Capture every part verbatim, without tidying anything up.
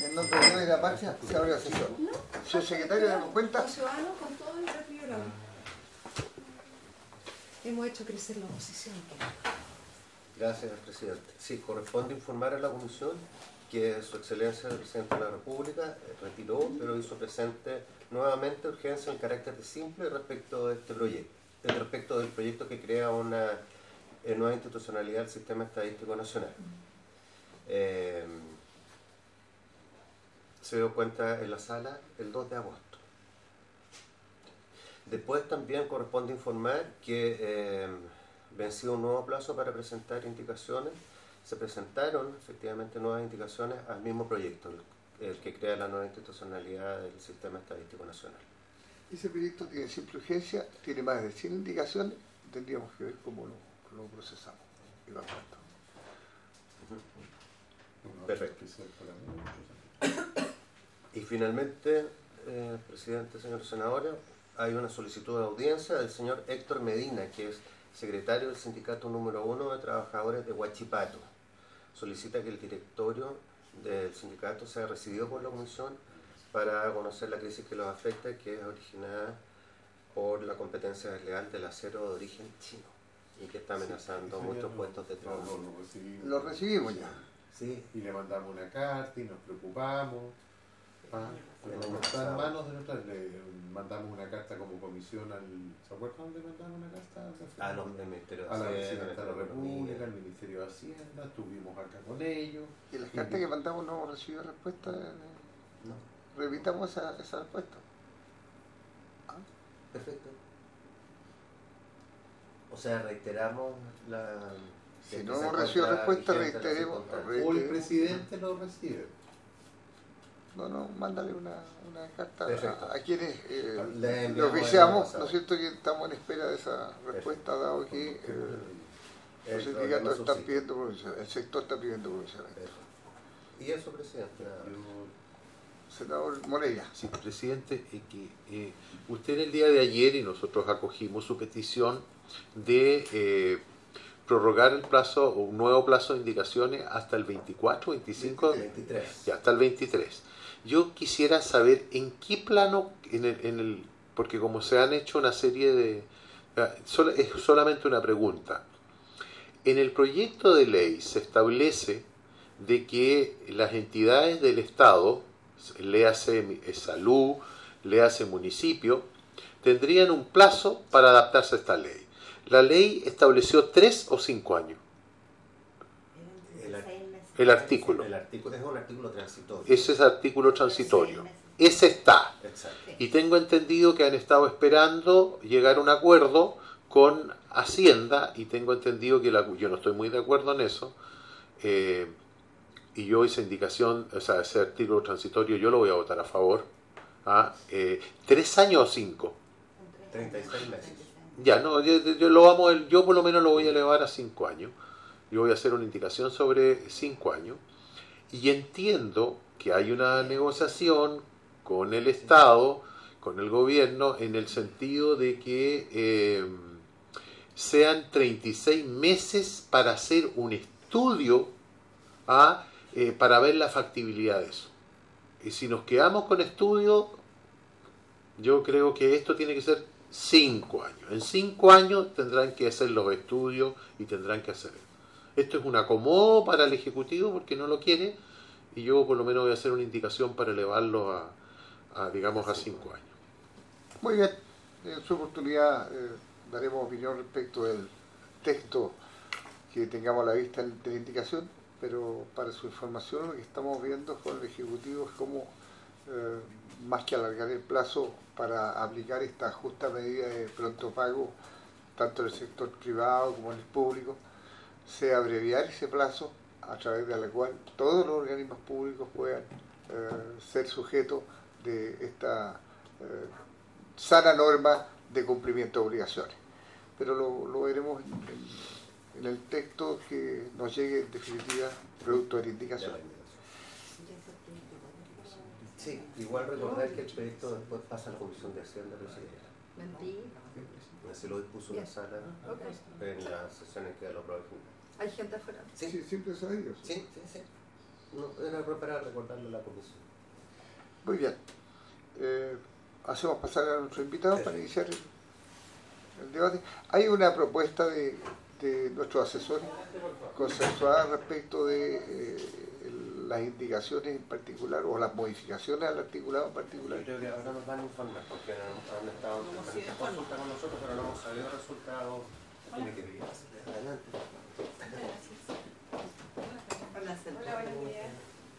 En nombre de la marcha se abre la sesión. Señor secretario, ¿damos cuenta? Los ciudadanos con todo el deteriorado. Hemos hecho crecer la oposición. Gracias, presidente. Sí, corresponde informar a la comisión que Su Excelencia el Presidente de la República retiró, pero hizo presente nuevamente urgencia en carácter de simple respecto de este proyecto, respecto del proyecto que crea una eh, nueva institucionalidad del Sistema Estadístico Nacional. Eh, se dio cuenta en la sala el dos de agosto. Después también corresponde informar que eh, venció un nuevo plazo para presentar indicaciones. Se presentaron efectivamente nuevas indicaciones al mismo proyecto, el, el que crea la nueva institucionalidad del Sistema Estadístico Nacional. Ese proyecto tiene simple urgencia, tiene más de cien indicaciones, tendríamos que ver cómo lo, lo procesamos. Y va tanto. Perfecto. Y finalmente, eh, presidente, señores senadores, hay una solicitud de audiencia del señor Héctor Medina, que es secretario del sindicato número uno de trabajadores de Huachipato. Solicita que el directorio del sindicato sea recibido por la comisión para conocer la crisis que los afecta, que es originada por la competencia desleal del acero de origen chino y que está amenazando sí, muchos no, puestos de trabajo. No, no, lo, recibimos. lo recibimos ya. Sí. Y le mandamos una carta y nos preocupamos. Ah, pero está en manos de nuestras, le mandamos una carta como comisión al... ¿Se acuerdan dónde mandamos una carta? A los del Ministerio de a la Hacienda, Presidencia de la República, al Ministerio de Hacienda, estuvimos acá con ellos. ¿Y las cartas que mandamos no hemos recibido respuesta? No. Revisamos esa, esa respuesta. Ah, perfecto. O sea, reiteramos la... Si no hemos recibido respuesta, reiteremos. O el presidente lo recibe. No, no, mándale una, una carta Perfecto. a, a quienes eh, Le lo oficiamos, ¿no es cierto? Que estamos en espera de esa respuesta, Perfecto. dado que eh, los sindicatos están pidiendo provincial, el sector está pidiendo provincial. ¿Y eso, presidente? Senador Moreira. Sí, presidente, eh, que eh, usted el día de ayer y nosotros acogimos su petición de eh, prorrogar el plazo, un nuevo plazo de indicaciones hasta el veinticuatro, veinticinco, veintitrés. Ya, hasta el veintitrés. Yo quisiera saber en qué plano, en el, en el, porque como se han hecho una serie de... Es solamente una pregunta. En el proyecto de ley se establece de que las entidades del Estado, léase salud, léase municipio, tendrían un plazo para adaptarse a esta ley. La ley estableció tres o cinco años. El artículo. El artículo es un artículo transitorio. Ese es artículo transitorio. Ese está. Exacto. Y tengo entendido que han estado esperando llegar a un acuerdo con Hacienda y tengo entendido que la, yo no estoy muy de acuerdo en eso. Eh, y yo esa indicación, o sea, ese artículo transitorio yo lo voy a votar a favor. ¿Ah? Eh, ¿Tres años o cinco? treinta y seis meses. Ya, no, yo, yo, lo vamos, yo por lo menos lo voy a elevar a cinco años. Yo voy a hacer una indicación sobre cinco años. Y entiendo que hay una negociación con el Estado, con el gobierno, en el sentido de que eh, sean treinta y seis meses para hacer un estudio ¿ah? eh, para ver la factibilidad de eso. Y si nos quedamos con estudio, yo creo que esto tiene que ser cinco años. En cinco años tendrán que hacer los estudios y tendrán que hacer. Esto es un acomodo para el Ejecutivo porque no lo quiere y yo por lo menos voy a hacer una indicación para elevarlo a, a digamos, a cinco años. Muy bien. En su oportunidad eh, daremos opinión respecto del texto que tengamos a la vista de la indicación, pero para su información lo que estamos viendo con el Ejecutivo es cómo eh, más que alargar el plazo para aplicar esta justa medida de pronto pago, tanto en el sector privado como en el público, sea abreviar ese plazo a través de la cual todos los organismos públicos puedan eh, ser sujetos de esta eh, sana norma de cumplimiento de obligaciones. Pero lo, lo veremos en, en, en el texto que nos llegue en definitiva producto de la indicación. Sí, igual recordar que el proyecto después pasa a la Comisión de Hacienda, presidente. Así lo dispuso la sala en las sesiones que lo aprobó. ¿Hay gente afuera? Sí, sí, siempre se ha ido. Sí, sí, sí. No, era para recordarle a la comisión. Muy bien. Eh, hacemos pasar a nuestro invitado para iniciar el, el debate. Hay una propuesta de, de nuestros asesores consensuada respecto de eh, el, las indicaciones en particular o las modificaciones al articulado en particular. Yo creo que ahora nos van a informar porque han, han estado en consulta con nosotros, pero no hemos sabido resultados. Tiene que ir. Adelante. Hola, buenos días.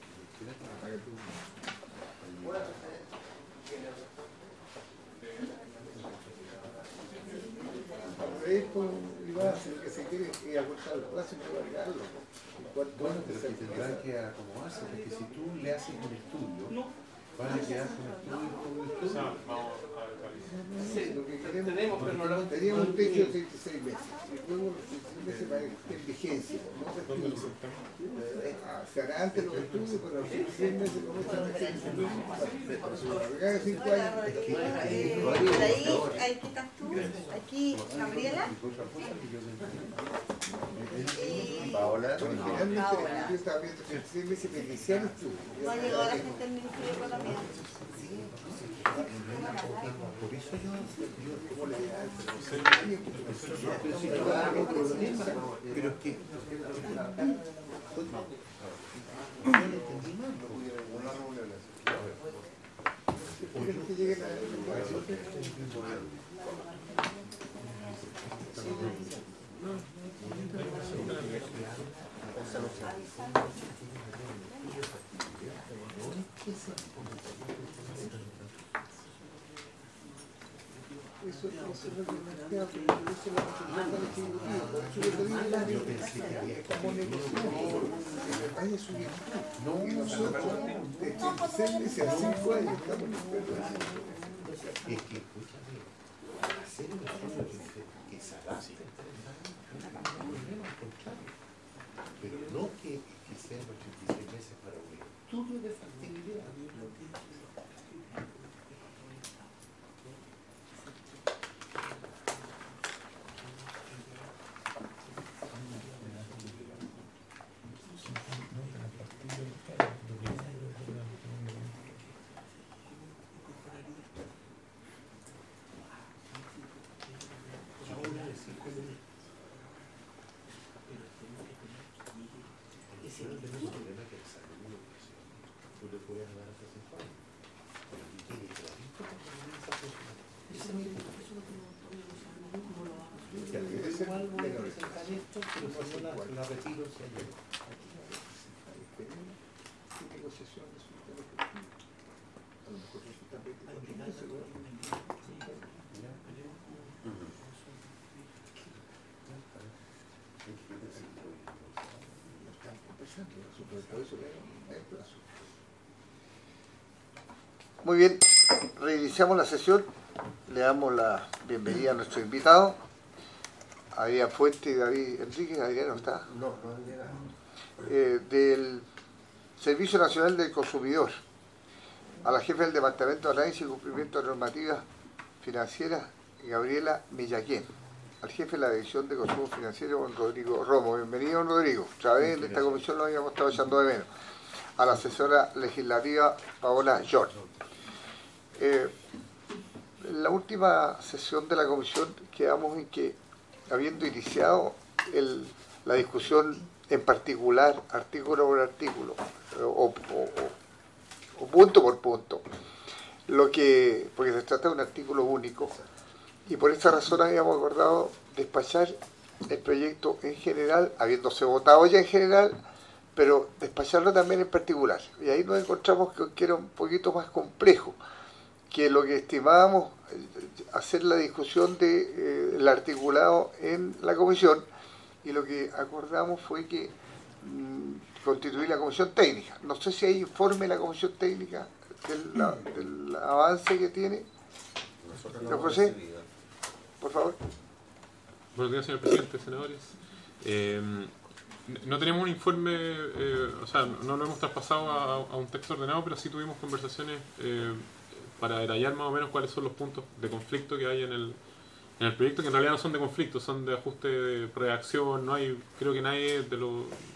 Lo que se quiere es acortar el plazo y no alargarlo. Bueno, pero que tendrán que acomodarse, porque si tú le haces un estudio, van a quedar con estudio todo el estudio. Sí, lo que queremos, tenemos, pero no lo teníamos un techo de treinta y seis meses. Y luego los treinta y seis meses va en vigencia, no respiro. Se hará antes los estudios, pero los treinta y seis meses como esta cada cinco años. Por ahí, aquí estás tú, aquí Gabriela. Y Paola, Originalmente yo estaba viendo treinta y seis meses para iniciar estudios. no ha llegado la gente del Ministerio de Economía. por eso yo, yo ¿Cómo le da? pero si no hago problema, pero es que yo no entendí mal. Que lleguen a Eso, eso es lo que me queda, eso es lo que me Yo pensé que había estamos negociando, vaya su virtud. No, y nosotros, de treinta y seis meses a cinco años, estamos esperando. Es que, escúchame, hacer un estudio que, que se adapte, no hay problema, al contrario. Pero no que, que sean los treinta y seis meses para un estudio de factibilidad. La retiro si hay algo. ¿Qué negociación resulta lo que a lo mejor resulta veinticuatro meses, ¿no? Están conversando, por eso le el plazo. Muy bien, reiniciamos la sesión, le damos la bienvenida a nuestro invitado. Adrián Fuente y David Enrique. Adrián no está. No, no han llegado. Eh, del Servicio Nacional del Consumidor, a la jefa del Departamento de Análisis y Cumplimiento de Normativas Financieras, Gabriela Millaquén, al jefe de la División de Consumo Financiero, don Rodrigo Romo. Bienvenido, don Rodrigo. Otra vez en esta comisión lo habíamos estado echando de menos. A la asesora legislativa, Paola York. Eh, en la última sesión de la comisión quedamos en que, habiendo iniciado el, la discusión en particular, artículo por artículo, o, o, o, o punto por punto, lo que, porque se trata de un artículo único, y por esta razón habíamos acordado despachar el proyecto en general, habiéndose votado ya en general, pero despacharlo también en particular. Y ahí nos encontramos que, que era un poquito más complejo que lo que estimábamos hacer la discusión del de, eh, articulado en la comisión, y lo que acordamos fue que mmm, constituir la comisión técnica. No sé si hay informe de la comisión técnica del, la, del avance que tiene. Nosotros no ¿Lo hemos José? recibido. Por favor. Buenos días, señor presidente, senadores. Eh, no tenemos un informe, eh, o sea, no lo hemos traspasado a, a un texto ordenado, pero sí tuvimos conversaciones eh, para detallar más o menos cuáles son los puntos de conflicto que hay en el, en el proyecto, que en realidad no son de conflicto, son de ajuste de reacción. No hay, creo que nadie de los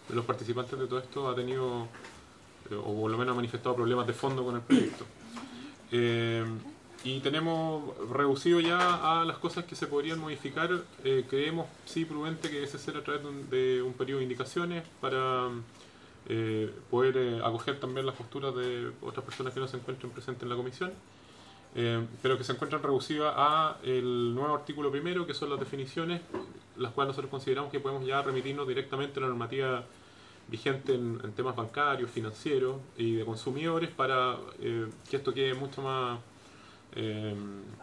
de los participantes de todo esto ha tenido, eh, o por lo menos ha manifestado problemas de fondo con el proyecto. Eh, y tenemos reducido ya a las cosas que se podrían modificar. Eh, creemos, sí, prudente que debe ser a través de un, de un periodo de indicaciones para eh, poder eh, acoger también las posturas de otras personas que no se encuentren presentes en la comisión, eh, pero que se encuentran reducidas a el nuevo artículo primero, que son las definiciones, las cuales nosotros consideramos que podemos ya remitirnos directamente a la normativa vigente en, en temas bancarios, financieros y de consumidores, para eh, que esto quede mucho más eh,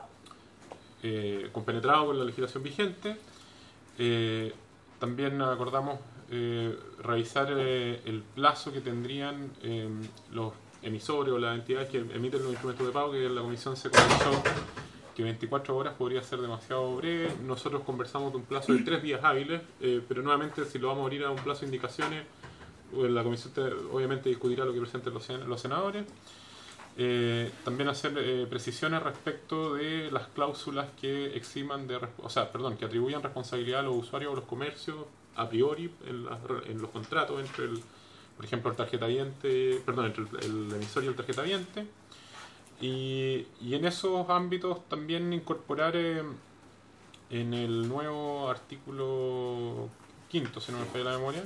eh, compenetrado con la legislación vigente. Eh, también acordamos eh, revisar eh, el plazo que tendrían eh, los emisores o las entidades que emiten los instrumentos de pago, que en la comisión se conversó que veinticuatro horas podría ser demasiado breve. Nosotros conversamos de un plazo de tres días hábiles, eh, pero nuevamente si lo vamos a abrir a un plazo de indicaciones, la comisión te, obviamente discutirá lo que presenten los, sen los senadores. Eh, también hacer eh, precisiones respecto de las cláusulas que eximan de, o sea, perdón, que atribuyan responsabilidad a los usuarios o los comercios a priori en, la, en los contratos entre el, por ejemplo, el tarjetaviente, perdón, entre el, el emisor y el tarjetaviente. Y, y en esos ámbitos también incorporar eh, en el nuevo artículo quinto, si no me falla la memoria,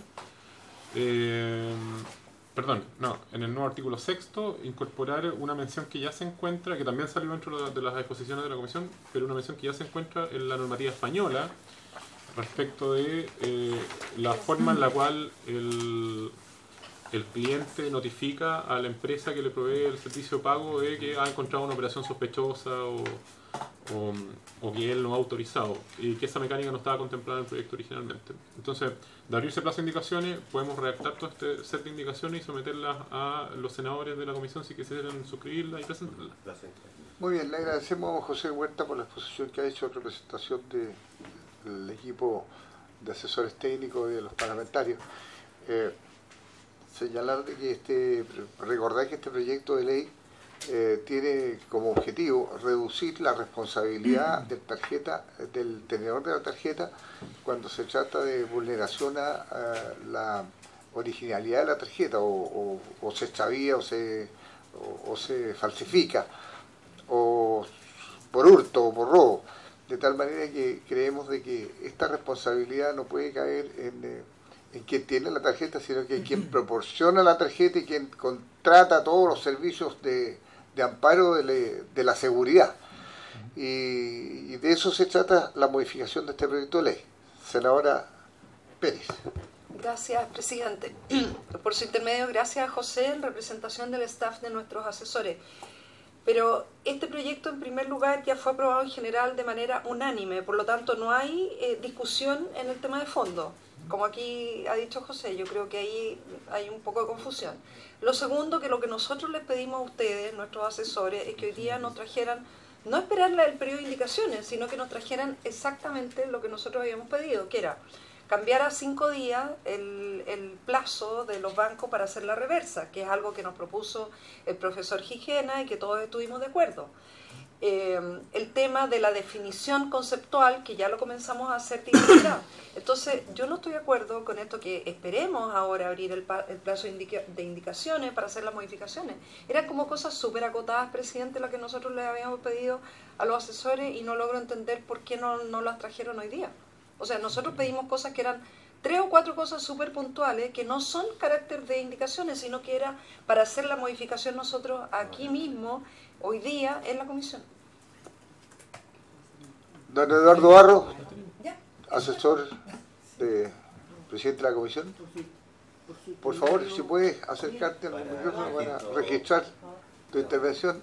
eh, perdón, no, en el nuevo artículo sexto, incorporar una mención que ya se encuentra, que también salió dentro de las exposiciones de la comisión, pero una mención que ya se encuentra en la normativa española respecto de eh, la forma en la cual el el cliente notifica a la empresa que le provee el servicio de pago de que ha encontrado una operación sospechosa o, o, o que él no ha autorizado, y que esa mecánica no estaba contemplada en el proyecto originalmente. Entonces, de abrirse plazo de indicaciones, podemos redactar todo este set de indicaciones y someterlas a los senadores de la comisión si quisieran suscribirlas y presentarlas. Muy bien, le agradecemos a José Huerta por la exposición que ha hecho en representación de, del equipo de asesores técnicos y de los parlamentarios. Eh, señalar de que este, recordar que este proyecto de ley eh, tiene como objetivo reducir la responsabilidad del tarjeta, del tenedor de la tarjeta cuando se trata de vulneración a, a la originalidad de la tarjeta, o, o, o se extravía o se, o, o se falsifica, o por hurto o por robo, de tal manera que creemos de que esta responsabilidad no puede caer en eh, en quien tiene la tarjeta, sino que quien proporciona la tarjeta y quien contrata todos los servicios de, de amparo de, le, de la seguridad. Y, y de eso se trata la modificación de este proyecto de ley. Senadora Pérez. Gracias, presidente. Por su intermedio, gracias a José en representación del staff de nuestros asesores. Pero este proyecto, en primer lugar, ya fue aprobado en general de manera unánime, por lo tanto no hay eh, discusión en el tema de fondo. Como aquí ha dicho José, yo creo que ahí hay un poco de confusión. Lo segundo, que lo que nosotros les pedimos a ustedes, nuestros asesores, es que hoy día nos trajeran, no esperarle el periodo de indicaciones, sino que nos trajeran exactamente lo que nosotros habíamos pedido, que era cambiar a cinco días el, el plazo de los bancos para hacer la reversa, que es algo que nos propuso el profesor Gijena y que todos estuvimos de acuerdo. Eh, el tema de la definición conceptual, que ya lo comenzamos a hacer dignidad. Entonces, yo no estoy de acuerdo con esto que esperemos ahora abrir el, el plazo de, indica de indicaciones para hacer las modificaciones. Eran como cosas súper acotadas, presidente, las que nosotros le habíamos pedido a los asesores, y no logro entender por qué no, no las trajeron hoy día. O sea, nosotros pedimos cosas que eran tres o cuatro cosas súper puntuales, que no son carácter de indicaciones, sino que era para hacer la modificación nosotros aquí mismo, hoy día, en la comisión. Don Eduardo Barro, asesor de presidente de la comisión. Por favor, si puedes acercarte al micrófono para registrar tu intervención.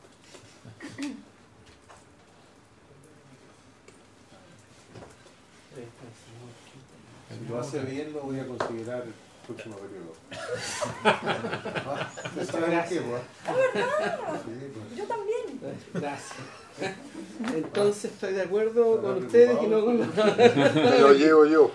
Si lo hace bien, lo voy a considerar el próximo periodo. Yo también. Gracias. Entonces estoy de acuerdo con ustedes y no con los... Lo llevo yo.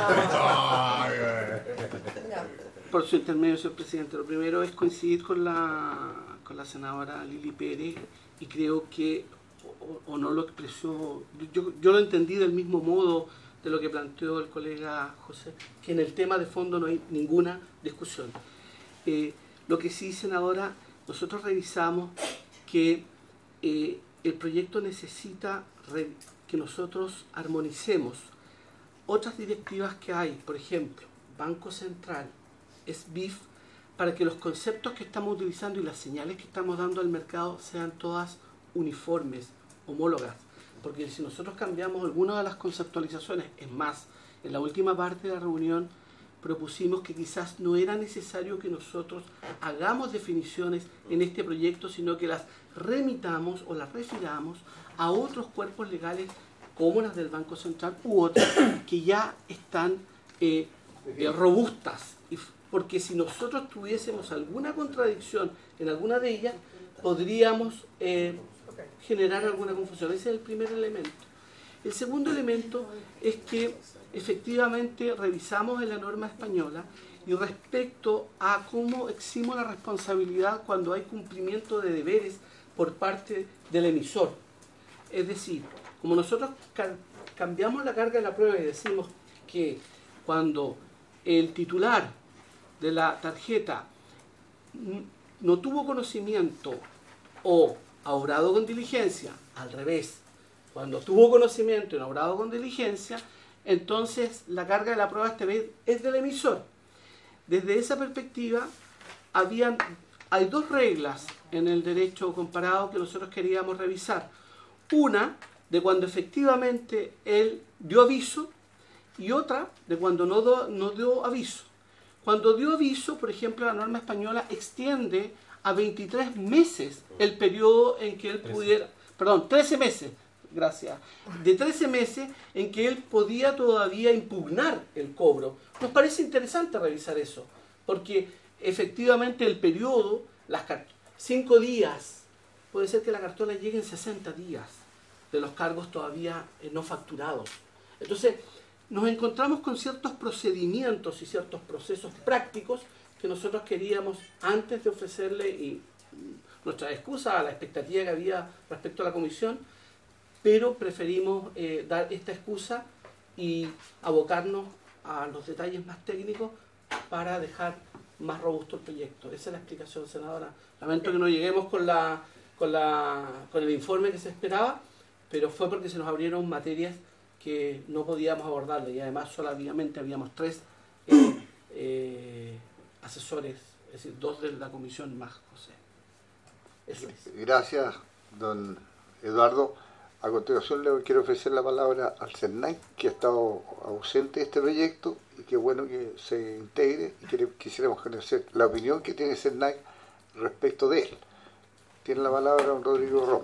Por su intermedio, señor presidente, lo primero es coincidir con la, con la senadora Lili Pérez, y creo que, o, o no lo expresó, yo, yo lo entendí del mismo modo de lo que planteó el colega José, que en el tema de fondo no hay ninguna discusión. Eh, lo que sí, senadora, nosotros revisamos que eh, el proyecto necesita re- que nosotros armonicemos otras directivas que hay, por ejemplo, Banco Central, S B I F, para que los conceptos que estamos utilizando y las señales que estamos dando al mercado sean todas uniformes, homólogas. Porque si nosotros cambiamos algunas de las conceptualizaciones, es más, en la última parte de la reunión propusimos que quizás no era necesario que nosotros hagamos definiciones en este proyecto, sino que las remitamos o las refiramos a otros cuerpos legales como las del Banco Central u otras que ya están eh, eh, robustas. Y, porque si nosotros tuviésemos alguna contradicción en alguna de ellas, podríamos eh, generar alguna confusión. Ese es el primer elemento. El segundo elemento es que efectivamente revisamos en la norma española y respecto a cómo eximo la responsabilidad cuando hay cumplimiento de deberes por parte del emisor. Es decir, como nosotros ca- cambiamos la carga de la prueba y decimos que cuando el titular de la tarjeta no tuvo conocimiento o ha obrado con diligencia, al revés, cuando tuvo conocimiento y no ha obrado con diligencia, entonces la carga de la prueba esta vez es del emisor. Desde esa perspectiva, habían, hay dos reglas en el derecho comparado que nosotros queríamos revisar. Una, de cuando efectivamente él dio aviso, y otra, de cuando no, do, no dio aviso. Cuando dio aviso, por ejemplo, la norma española extiende a veintitrés meses el periodo en que él pudiera, perdón, trece meses, gracias, de trece meses en que él podía todavía impugnar el cobro. Nos parece interesante revisar eso, porque efectivamente el periodo, las cinco días, puede ser que la cartola llegue en sesenta días de los cargos todavía eh, no facturados. Entonces, nos encontramos con ciertos procedimientos y ciertos procesos prácticos que nosotros queríamos, antes de ofrecerle y nuestra excusa a la expectativa que había respecto a la comisión, pero preferimos eh, dar esta excusa y abocarnos a los detalles más técnicos para dejar más robusto el proyecto. Esa es la explicación, senadora. Lamento que no lleguemos con, la, con, la, con el informe que se esperaba, pero fue porque se nos abrieron materias que no podíamos abordarle y además solamente habíamos tres eh, eh, asesores, es decir, dos de la comisión más José. Eso es. Gracias, don Eduardo. A continuación le quiero ofrecer la palabra al CERNAC, que ha estado ausente de este proyecto y que bueno que se integre y que quisiéramos conocer la opinión que tiene CERNAC respecto de él. Tiene la palabra don Rodrigo Romo.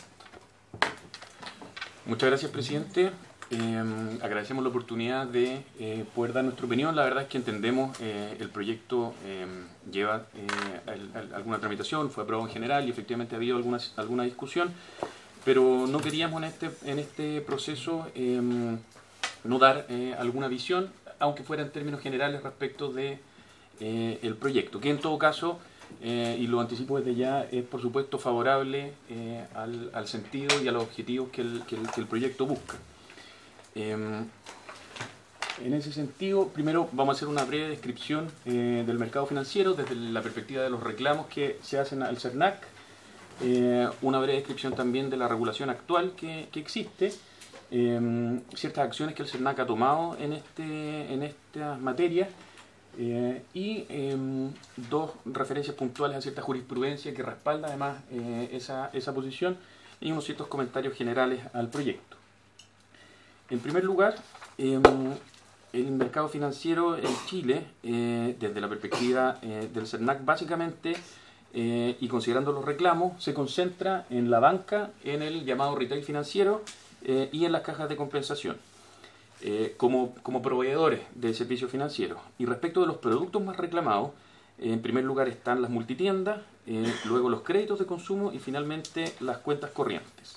Muchas gracias, presidente. Eh, agradecemos la oportunidad de eh, poder dar nuestra opinión. La verdad es que entendemos eh, el proyecto eh, lleva eh, el, el, alguna tramitación, fue aprobado en general y efectivamente ha habido alguna, alguna discusión, pero no queríamos en este, en este proceso eh, no dar eh, alguna visión, aunque fuera en términos generales respecto de eh, el proyecto, que en todo caso, eh, y lo anticipo desde ya, es por supuesto favorable eh, al, al sentido y a los objetivos que el, que el, que el proyecto busca. Eh, en ese sentido, primero vamos a hacer una breve descripción eh, del mercado financiero desde la perspectiva de los reclamos que se hacen al CERNAC, eh, una breve descripción también de la regulación actual que, que existe, eh, ciertas acciones que el CERNAC ha tomado en, este, en estas materias eh, y eh, dos referencias puntuales a cierta jurisprudencia que respalda además eh, esa, esa posición y unos ciertos comentarios generales al proyecto. En primer lugar, eh, el mercado financiero en Chile, eh, desde la perspectiva eh, del CERNAC, básicamente, eh, y considerando los reclamos, se concentra en la banca, en el llamado retail financiero eh, y en las cajas de compensación, eh, como, como proveedores de servicios financieros. Y respecto de los productos más reclamados, eh, en primer lugar están las multitiendas, eh, luego los créditos de consumo y finalmente las cuentas corrientes.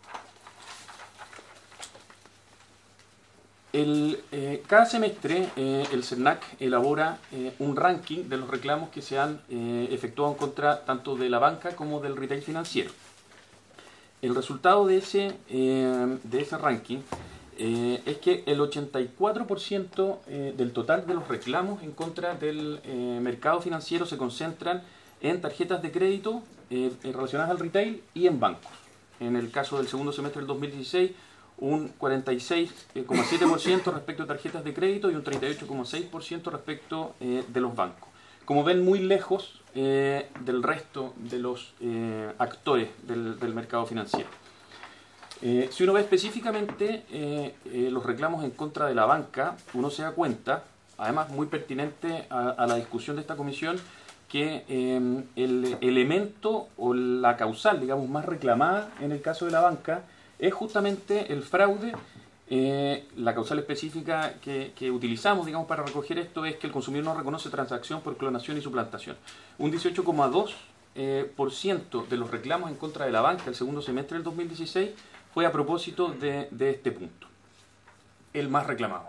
El, eh, cada semestre eh, el CERNAC elabora eh, un ranking de los reclamos que se han eh, efectuado en contra tanto de la banca como del retail financiero. El resultado de ese, eh, de ese ranking eh, es que el ochenta y cuatro por ciento eh, del total de los reclamos en contra del eh, mercado financiero se concentran en tarjetas de crédito eh, relacionadas al retail y en bancos. En el caso del segundo semestre del dos mil dieciséis, un cuarenta y seis coma siete por ciento respecto a tarjetas de crédito y un treinta y ocho coma seis por ciento respecto eh, de los bancos. Como ven, muy lejos eh, del resto de los eh, actores del, del mercado financiero. Eh, si uno ve específicamente eh, eh, los reclamos en contra de la banca, uno se da cuenta, además muy pertinente a, a la discusión de esta comisión, que eh, el elemento o la causal, digamos, más reclamada en el caso de la banca es justamente el fraude. Eh, la causal específica que, que utilizamos, digamos, para recoger esto es que el consumidor no reconoce transacción por clonación y suplantación. Un dieciocho coma dos por ciento eh, de los reclamos en contra de la banca el segundo semestre del dos mil dieciséis fue a propósito de, de este punto, el más reclamado.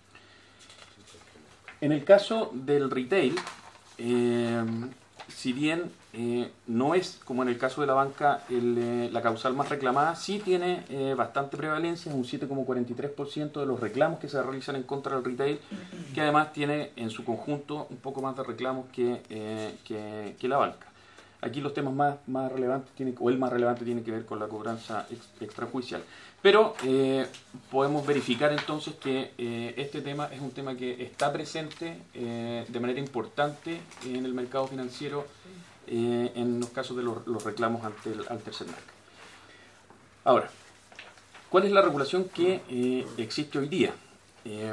En el caso del retail, eh, si bien eh, no es, como en el caso de la banca, el, eh, la causal más reclamada, sí tiene eh, bastante prevalencia, es un siete coma cuarenta y tres por ciento de los reclamos que se realizan en contra del retail, que además tiene en su conjunto un poco más de reclamos que, eh, que, que la banca. Aquí los temas más, más relevantes, tienen, o el más relevante, tiene que ver con la cobranza ex, extrajudicial. Pero eh, podemos verificar entonces que eh, este tema es un tema que está presente eh, de manera importante en el mercado financiero eh, en los casos de los, los reclamos ante el, ante el CERNAC. Ahora, ¿cuál es la regulación que eh, existe hoy día? Eh,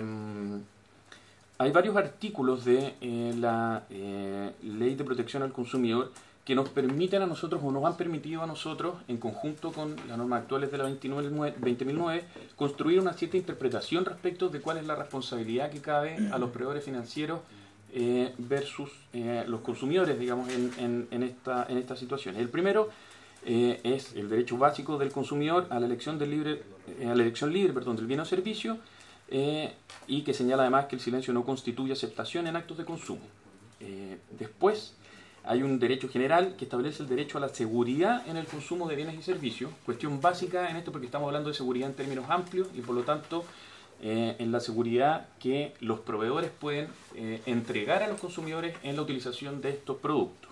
hay varios artículos de eh, la eh, Ley de Protección al Consumidor que nos permiten a nosotros, o nos han permitido a nosotros, en conjunto con las normas actuales de la veinte mil nueve, construir una cierta interpretación respecto de cuál es la responsabilidad que cabe a los proveedores financieros eh, versus eh, los consumidores, digamos, en, en, en, esta, en esta situación. El primero eh, es el derecho básico del consumidor a la elección, del libre, eh, a la elección libre perdón, del bien o servicio, eh, y que señala además que el silencio no constituye aceptación en actos de consumo. Eh, después, hay un derecho general que establece el derecho a la seguridad en el consumo de bienes y servicios, cuestión básica en esto porque estamos hablando de seguridad en términos amplios y por lo tanto eh, en la seguridad que los proveedores pueden eh, entregar a los consumidores en la utilización de estos productos.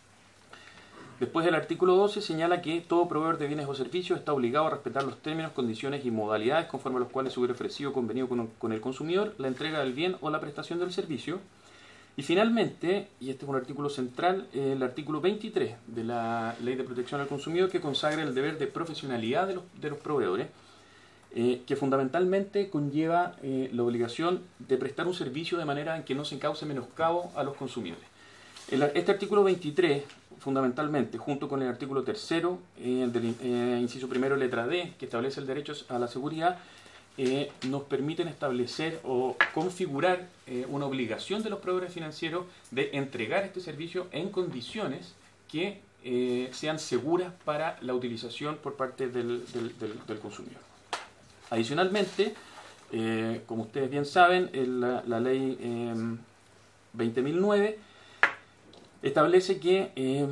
Después el artículo doce señala que todo proveedor de bienes o servicios está obligado a respetar los términos, condiciones y modalidades conforme a los cuales se hubiera ofrecido o convenido con, con el consumidor la entrega del bien o la prestación del servicio. Y finalmente, y este es un artículo central, el artículo veintitrés de la Ley de Protección al Consumidor, que consagra el deber de profesionalidad de los, de los proveedores, eh, que fundamentalmente conlleva eh, la obligación de prestar un servicio de manera en que no se cause menoscabo a los consumidores. El, este artículo veintitrés, fundamentalmente, junto con el artículo tercero eh, del eh, inciso primero letra D, que establece el derecho a la seguridad, Eh, nos permiten establecer o configurar eh, una obligación de los proveedores financieros de entregar este servicio en condiciones que eh, sean seguras para la utilización por parte del, del, del, del consumidor. Adicionalmente, eh, como ustedes bien saben, el, la, la ley eh, veinte mil nueve establece que eh,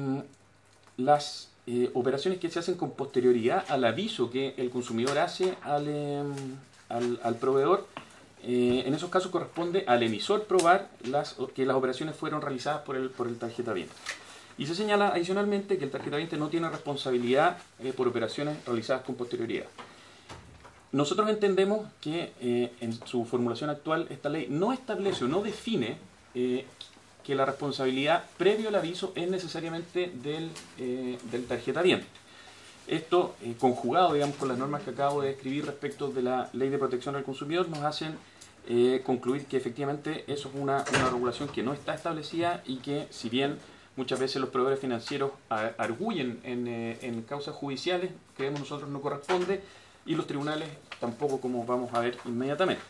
las eh, operaciones que se hacen con posterioridad al aviso que el consumidor hace al... Eh, Al, al proveedor, eh, en esos casos corresponde al emisor probar las, que las operaciones fueron realizadas por el, por el tarjetaviente. Y se señala adicionalmente que el tarjetaviente no tiene responsabilidad eh, por operaciones realizadas con posterioridad. Nosotros entendemos que eh, en su formulación actual esta ley no establece o no define eh, que la responsabilidad previo al aviso es necesariamente del, eh, del tarjetaviente. Esto, eh, conjugado, digamos, con las normas que acabo de describir respecto de la Ley de Protección al Consumidor, nos hacen eh, concluir que efectivamente eso es una, una regulación que no está establecida y que, si bien muchas veces los proveedores financieros a, arguyen en, eh, en causas judiciales, creemos nosotros no corresponde, y los tribunales tampoco, como vamos a ver inmediatamente.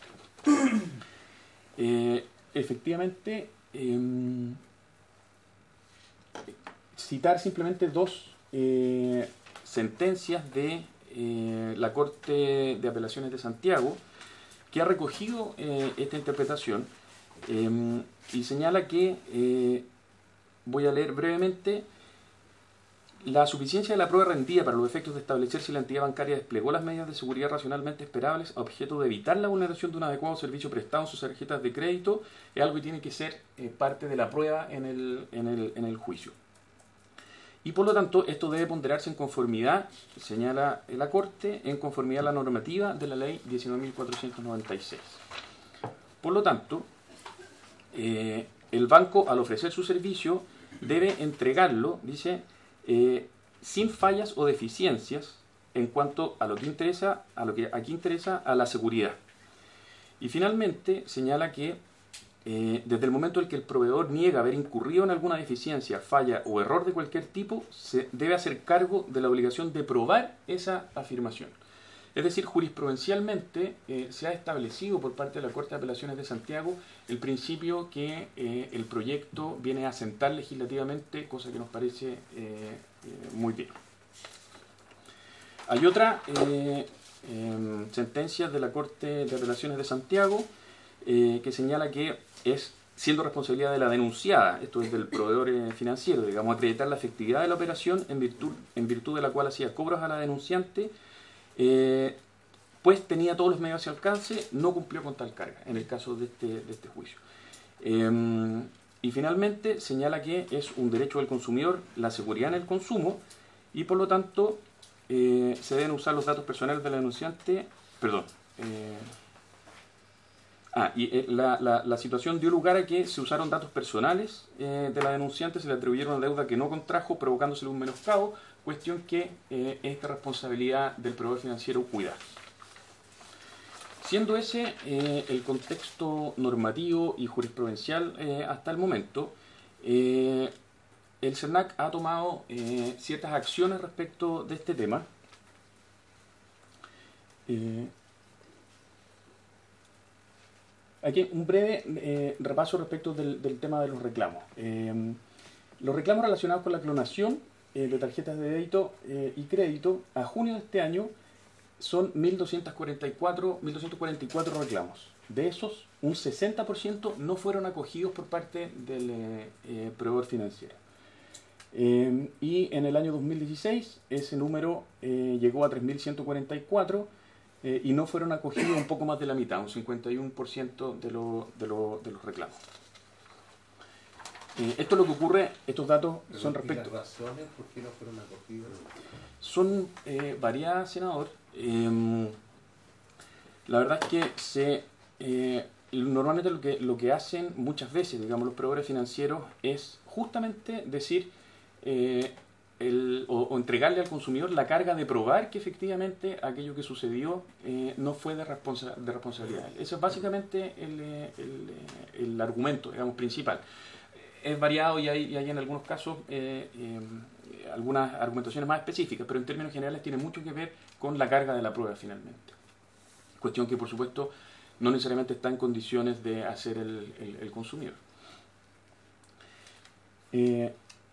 Eh, efectivamente, eh, citar simplemente dos eh, sentencias de eh, la Corte de Apelaciones de Santiago, que ha recogido eh, esta interpretación eh, y señala que, eh, voy a leer brevemente, la suficiencia de la prueba rendida para los efectos de establecer si la entidad bancaria desplegó las medidas de seguridad racionalmente esperables a objeto de evitar la vulneración de un adecuado servicio prestado en sus tarjetas de crédito es algo que tiene que ser eh, parte de la prueba en el, en el, en el juicio. Y por lo tanto, esto debe ponderarse en conformidad, señala la Corte, en conformidad a la normativa de la Ley diecinueve mil cuatrocientos noventa y seis. Por lo tanto, eh, el banco, al ofrecer su servicio, debe entregarlo, dice, eh, sin fallas o deficiencias en cuanto a lo que interesa, a lo que aquí interesa, a la seguridad. Y finalmente, señala que Eh, desde el momento en que el proveedor niega haber incurrido en alguna deficiencia, falla o error de cualquier tipo, se debe hacer cargo de la obligación de probar esa afirmación. Es decir, jurisprudencialmente eh, se ha establecido por parte de la Corte de Apelaciones de Santiago el principio que eh, el proyecto viene a asentar legislativamente, cosa que nos parece eh, eh, muy bien. Hay otra eh, eh, sentencia de la Corte de Apelaciones de Santiago eh, que señala que es, siendo responsabilidad de la denunciada, esto es del proveedor eh, financiero, digamos, acreditar la efectividad de la operación en virtud, en virtud de la cual hacía cobros a la denunciante, eh, pues tenía todos los medios a su alcance, no cumplió con tal carga, en el caso de este, de este juicio. Eh, y finalmente señala que es un derecho del consumidor la seguridad en el consumo y por lo tanto eh, se deben usar los datos personales de la denunciante, perdón, eh, Ah, y eh, la, la, la situación dio lugar a que se usaron datos personales eh, de la denunciante, se le atribuyeron una deuda que no contrajo, provocándosele un menoscabo, cuestión que eh, es de responsabilidad del proveedor financiero cuidar. Siendo ese eh, el contexto normativo y jurisprudencial eh, hasta el momento, eh, el CERNAC ha tomado eh, ciertas acciones respecto de este tema. Eh, Aquí un breve eh, repaso respecto del, del tema de los reclamos. Eh, los reclamos relacionados con la clonación eh, de tarjetas de débito eh, y crédito a junio de este año son mil doscientos cuarenta y cuatro reclamos. De esos, un sesenta por ciento no fueron acogidos por parte del eh, eh, proveedor financiero. Eh, y en el año dos mil dieciséis ese número eh, llegó a tres mil ciento cuarenta y cuatro Eh, y no fueron acogidos un poco más de la mitad, un cincuenta y uno por ciento de, lo, de, lo, de los reclamos. Eh, esto es lo que ocurre, estos datos Pero son ¿y respecto... las razones por qué no fueron acogidos? Son eh, variadas, senador. Eh, la verdad es que se, eh, normalmente lo que, lo que hacen muchas veces, digamos, los proveedores financieros es justamente decir... Eh, El, o, o entregarle al consumidor la carga de probar que efectivamente aquello que sucedió eh, no fue de, responsa de responsabilidad. Ese es básicamente el, el, el argumento, digamos, principal. Es variado y hay, y hay en algunos casos eh, eh, algunas argumentaciones más específicas, pero en términos generales tiene mucho que ver con la carga de la prueba finalmente. Cuestión que, por supuesto, no necesariamente está en condiciones de hacer el, el, el consumidor. Eh,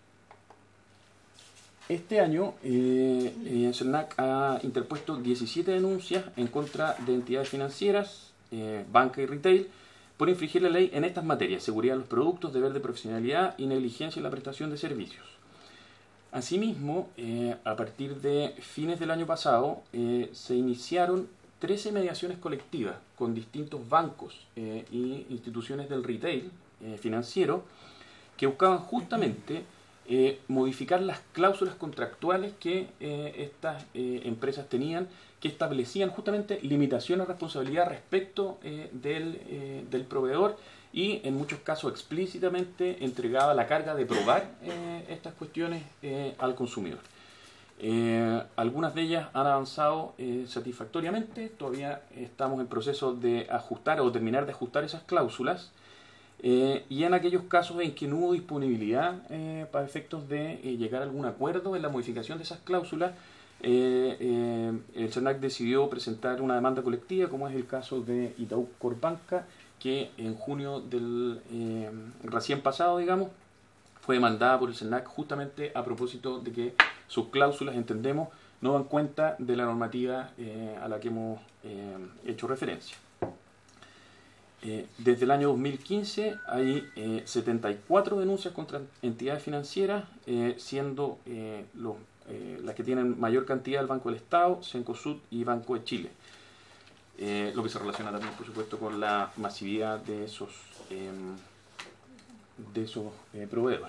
Este año, eh, el CERNAC ha interpuesto diecisiete denuncias en contra de entidades financieras, eh, banca y retail, por infringir la ley en estas materias: seguridad de los productos, deber de profesionalidad y negligencia en la prestación de servicios. Asimismo, eh, a partir de fines del año pasado, eh, se iniciaron trece mediaciones colectivas con distintos bancos eh, y instituciones del retail eh, financiero que buscaban justamente Eh, modificar las cláusulas contractuales que eh, estas eh, empresas tenían, que establecían justamente limitaciones de responsabilidad respecto eh, del, eh, del proveedor y en muchos casos explícitamente entregaba la carga de probar eh, estas cuestiones eh, al consumidor. Eh, algunas de ellas han avanzado eh, satisfactoriamente, todavía estamos en proceso de ajustar o terminar de ajustar esas cláusulas. Eh, y en aquellos casos en que no hubo disponibilidad eh, para efectos de eh, llegar a algún acuerdo en la modificación de esas cláusulas, eh, eh, el CERNAC decidió presentar una demanda colectiva, como es el caso de Itaú Corpbanca, que en junio del eh, recién pasado, digamos, fue demandada por el CERNAC justamente a propósito de que sus cláusulas, entendemos, no dan cuenta de la normativa eh, a la que hemos eh, hecho referencia. Eh, desde el año dos mil quince hay eh, setenta y cuatro denuncias contra entidades financieras, eh, siendo eh, los, eh, las que tienen mayor cantidad el Banco del Estado, Cencosud y Banco de Chile. Eh, lo que se relaciona también, por supuesto, con la masividad de esos, eh, de esos eh, proveedores.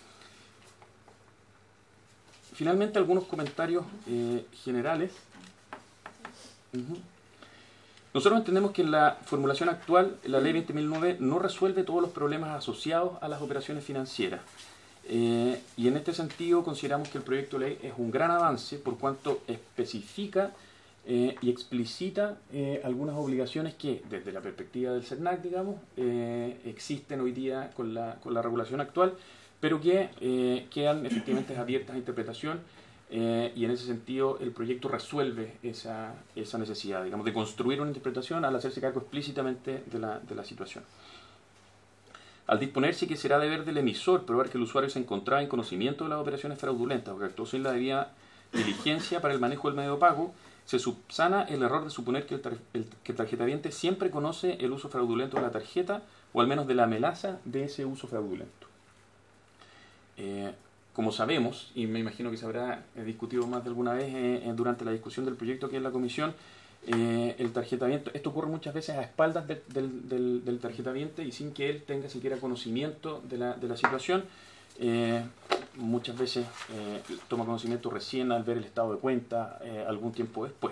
Finalmente, algunos comentarios eh, generales. Uh-huh. Nosotros entendemos que en la formulación actual, la Ley veinte mil nueve no resuelve todos los problemas asociados a las operaciones financieras. Eh, y en este sentido consideramos que el proyecto de ley es un gran avance por cuanto especifica eh, y explicita eh, algunas obligaciones que, desde la perspectiva del CERNAC, digamos, eh, existen hoy día con la, con la regulación actual, pero que eh, quedan efectivamente abiertas a interpretación. Eh, y en ese sentido el proyecto resuelve esa, esa necesidad, digamos, de construir una interpretación al hacerse cargo explícitamente de la, de la situación. Al disponerse que será deber del emisor probar que el usuario se encontraba en conocimiento de las operaciones fraudulentas o que actuó sin la debida diligencia para el manejo del medio de pago, se subsana el error de suponer que el, tar el, que el tarjetaviente siempre conoce el uso fraudulento de la tarjeta o al menos de la amenaza de ese uso fraudulento. Eh, Como sabemos, y me imagino que se habrá discutido más de alguna vez eh, durante la discusión del proyecto aquí en la comisión, eh, el tarjetamiento, esto ocurre muchas veces a espaldas de, del, del, del tarjetaviente y sin que él tenga siquiera conocimiento de la, de la situación. Eh, muchas veces eh, toma conocimiento recién al ver el estado de cuenta eh, algún tiempo después.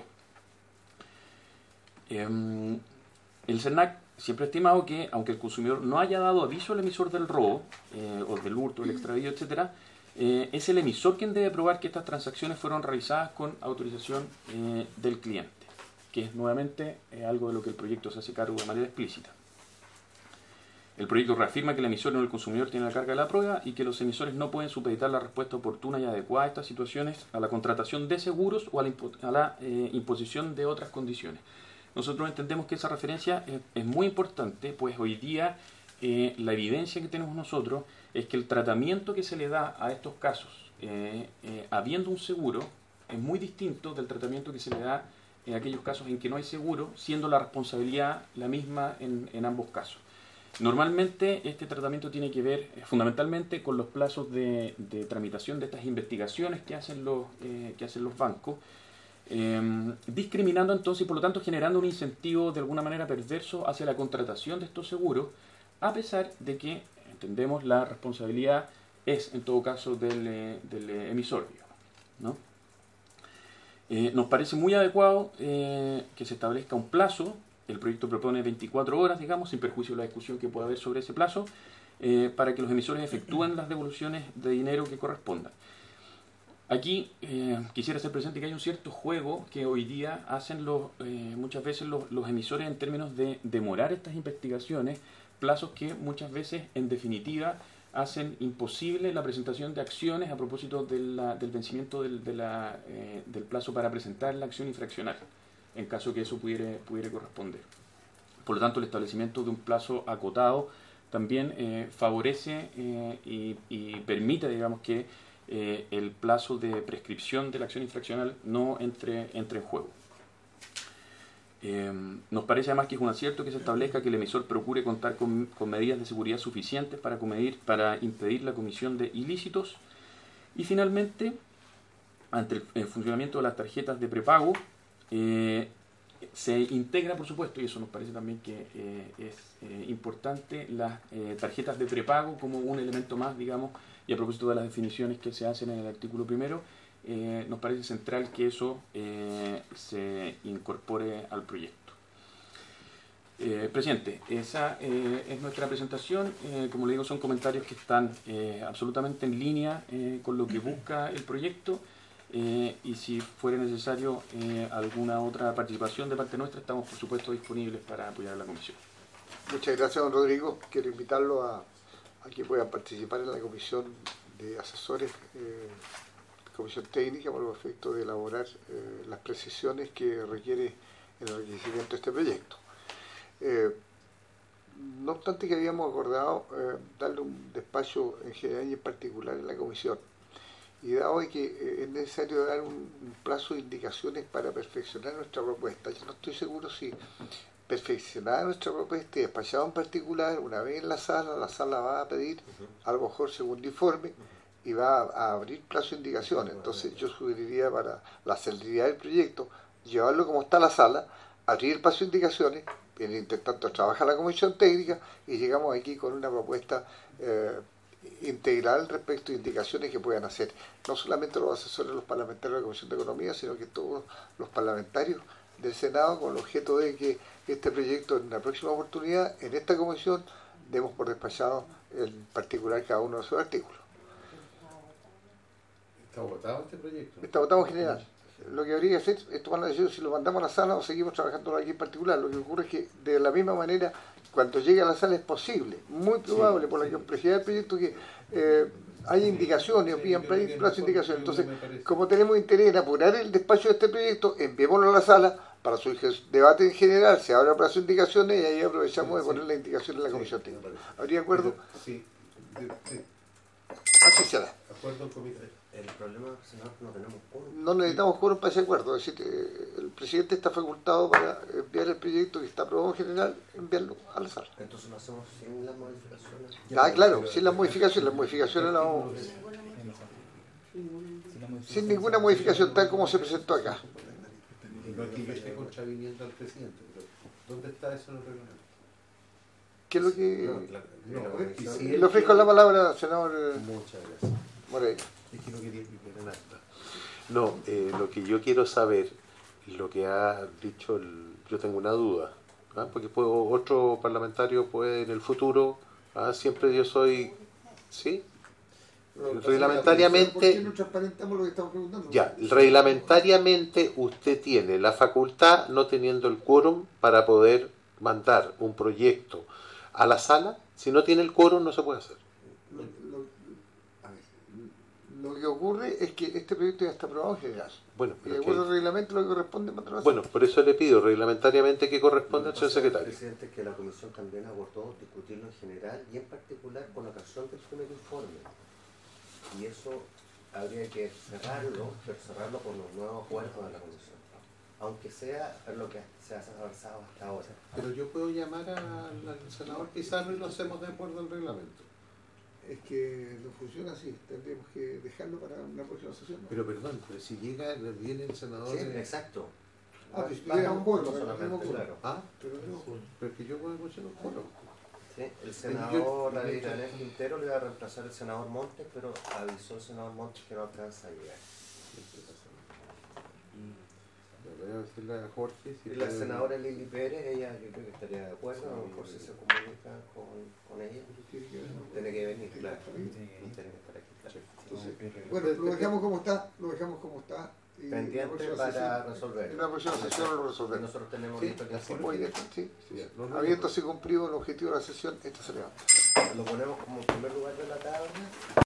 Eh, el CERNAC siempre ha estimado que, aunque el consumidor no haya dado aviso al emisor del robo, eh, o del hurto, del extravío, etcétera, Eh, es el emisor quien debe probar que estas transacciones fueron realizadas con autorización eh, del cliente, que es nuevamente eh, algo de lo que el proyecto se hace cargo de manera explícita. El proyecto reafirma que el emisor no el consumidor tiene la carga de la prueba y que los emisores no pueden supeditar la respuesta oportuna y adecuada a estas situaciones a la contratación de seguros o a la, impo a la eh, imposición de otras condiciones. Nosotros entendemos que esa referencia es, es muy importante, pues hoy día eh, la evidencia que tenemos nosotros es que el tratamiento que se le da a estos casos, eh, eh, habiendo un seguro, es muy distinto del tratamiento que se le da en aquellos casos en que no hay seguro, siendo la responsabilidad la misma en, en ambos casos. Normalmente este tratamiento tiene que ver eh, fundamentalmente con los plazos de, de tramitación de estas investigaciones que hacen los, eh, que hacen los bancos, eh, discriminando entonces y por lo tanto generando un incentivo de alguna manera perverso hacia la contratación de estos seguros, a pesar de que entendemos la responsabilidad es en todo caso del, eh, del eh, emisor, digamos, ¿no? Eh, nos parece muy adecuado eh, que se establezca un plazo. El proyecto propone veinticuatro horas, digamos, sin perjuicio de la discusión que pueda haber sobre ese plazo, eh, para que los emisores efectúen las devoluciones de dinero que correspondan. Aquí eh, quisiera hacer presente que hay un cierto juego que hoy día hacen los, eh, muchas veces los, los emisores en términos de demorar estas investigaciones, plazos que muchas veces, en definitiva, hacen imposible la presentación de acciones a propósito de la, del vencimiento del, de la, eh, del plazo para presentar la acción infraccional, en caso que eso pudiera, pudiera corresponder. Por lo tanto, el establecimiento de un plazo acotado también eh, favorece eh, y, y permite, digamos, que eh, el plazo de prescripción de la acción infraccional no entre, entre en juego. Eh, nos parece además que es un acierto que se establezca que el emisor procure contar con, con medidas de seguridad suficientes para, comedir, para impedir la comisión de ilícitos. Y finalmente, ante el, el funcionamiento de las tarjetas de prepago, eh, se integra, por supuesto, y eso nos parece también que eh, es eh, importante, las eh, tarjetas de prepago como un elemento más, digamos, y a propósito de las definiciones que se hacen en el artículo primero, Eh, nos parece central que eso eh, se incorpore al proyecto. Eh, presidente, esa eh, es nuestra presentación. Eh, como le digo, son comentarios que están eh, absolutamente en línea eh, con lo que busca el proyecto eh, y si fuera necesario eh, alguna otra participación de parte nuestra, estamos por supuesto disponibles para apoyar a la comisión. Muchas gracias, don Rodrigo. Quiero invitarlo a, a que pueda participar en la comisión de asesores, eh, comisión técnica, por el efecto de elaborar eh, las precisiones que requiere el enriquecimiento de este proyecto. Eh, no obstante que habíamos acordado eh, darle un despacho en general y en particular en la comisión, y dado que eh, es necesario dar un, un plazo de indicaciones para perfeccionar nuestra propuesta, yo no estoy seguro si perfeccionada nuestra propuesta y despachado en particular, una vez en la sala, la sala va a pedir a lo mejor segundo informe y va a, a abrir plazo de indicaciones. Entonces yo sugeriría para la celeridad del proyecto, llevarlo como está la sala, abrir el plazo de indicaciones, en el intertanto trabaja la comisión técnica y llegamos aquí con una propuesta eh, integral respecto a indicaciones que puedan hacer no solamente los asesores de los parlamentarios de la Comisión de Economía, sino que todos los parlamentarios del Senado, con el objeto de que este proyecto en la próxima oportunidad, en esta comisión, demos por despachado en particular cada uno de sus artículos. ¿Está votado este proyecto? Está votado en general. Lo que habría que hacer es tomar la decisión si lo mandamos a la sala o seguimos trabajando aquí en particular. Lo que ocurre es que de la misma manera, cuando llegue a la sala es posible, muy probable, sí, por la complejidad del proyecto, que eh, haya indicaciones o pidan plazo de indicaciones. Entonces, como tenemos interés en apurar el despacho de este proyecto, enviémoslo a la sala para su debate en general, se abre plazo de indicaciones y ahí aprovechamos de poner la indicación en la comisión técnica. ¿Habría acuerdo? Sí. Así será. Acuerdo, comité. El problema es que no tenemos quórum. No necesitamos quórum para ese acuerdo. Es decir, el presidente está facultado para enviar el proyecto que está aprobado en general, enviarlo a la sala. Entonces lo hacemos sin las modificaciones. Ah, claro, sin las modificaciones. Las modificaciones las vamos... Sin ninguna modificación, tal como se presentó acá. No es que yo esté contraviniendo al presidente, pero ¿dónde está eso en el reglamento? ¿Qué es lo que...? No, claro, No, es que si Le ofrezco la palabra al senador Muchas gracias. Moreira. Es que no quería que quedara acta. No, eh, lo que yo quiero saber, lo que ha dicho, el, yo tengo una duda, ¿ah? Porque puedo, otro parlamentario puede en el futuro, ¿ah? Siempre yo soy, ¿sí? No, reglamentariamente, ¿por qué no transparentamos lo que estamos preguntando? Ya, reglamentariamente usted tiene la facultad, no teniendo el quórum, para poder mandar un proyecto a la sala. Si no tiene el quórum, no se puede hacer. Lo, lo, a ver, lo que ocurre es que este proyecto ya está aprobado en general. Bueno, Y pero de que- acuerdo al reglamento, lo que corresponde es mandarlo a la bueno, por eso le pido reglamentariamente que corresponde al señor secretario. Presidente, que la comisión también abordó discutirlo en general y en particular con ocasión del primer informe. Y eso habría que cerrarlo, pero cerrarlo con los nuevos acuerdos de la comisión. Aunque sea lo que se ha avanzado hasta ahora. Pero yo puedo llamar al, al senador Pizarro y lo hacemos de acuerdo al reglamento. Es que no funciona así, tendríamos que dejarlo para una próxima sesión, ¿no? Pero perdón, pero si llega, viene el senador... Sí, de- exacto. Ah, pues Baja tuviera un voto, solamente, tenemos quórum. claro. Ah, Pero no, pero es que yo puedo escuchar un foro. Sí, el senador David Granel Quintero le va a reemplazar el senador Montes, pero avisó el senador Montes que no alcanza a llegar. Le voy a decirle a Jorge si Y la puede- senadora Lili Pérez, ella yo creo que estaría de acuerdo, a lo mejor si se comunica con, con ella, tiene que ver, ¿no? tiene que venir, Tiene claro. que estar ahí. Tiene que estar aquí, claro. Entonces, bueno, lo dejamos como está, lo dejamos como está. Y la Pendiente próxima para sesión- resolver. En la próxima sesión lo Y resolvemos. nosotros tenemos Sí, listo el así informe. muy bien, sí. Sí, no, no, Habiéndose cumplido el objetivo de la sesión, esta se le va. Lo ponemos como primer lugar de la tabla.